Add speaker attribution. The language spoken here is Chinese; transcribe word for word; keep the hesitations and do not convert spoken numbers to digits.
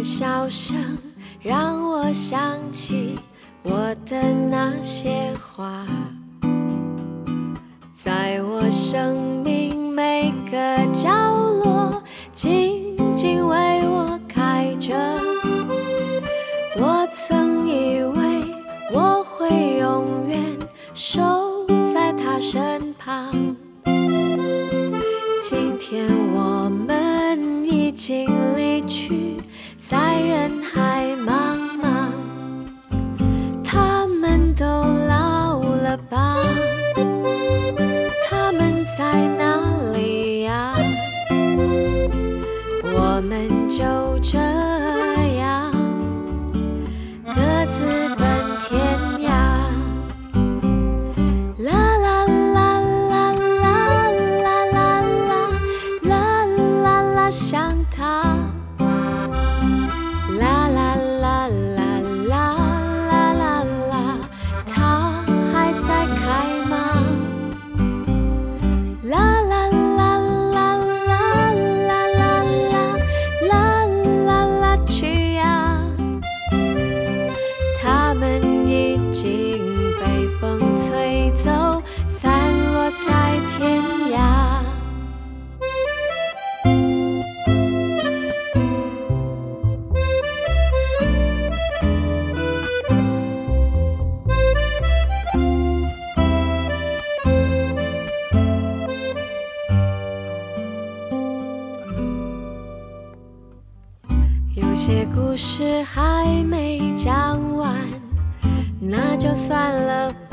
Speaker 1: 笑声让我想起我的那些花，在我生命每个角落静静为我开着。我曾以为我会永远守在他身旁，今天我们已经离去，在人海茫茫，他们都老了吧？他们在哪里呀？我们就这样各自奔天涯。啦啦啦啦啦啦啦啦啦啦啦，想他。啦啦啦啦啦啦啦啦，他还在开吗？啦啦啦啦啦啦啦啦啦啦，去呀！他们已经被风吹走，散落在天涯。有些故事还没讲完，那就算了吧。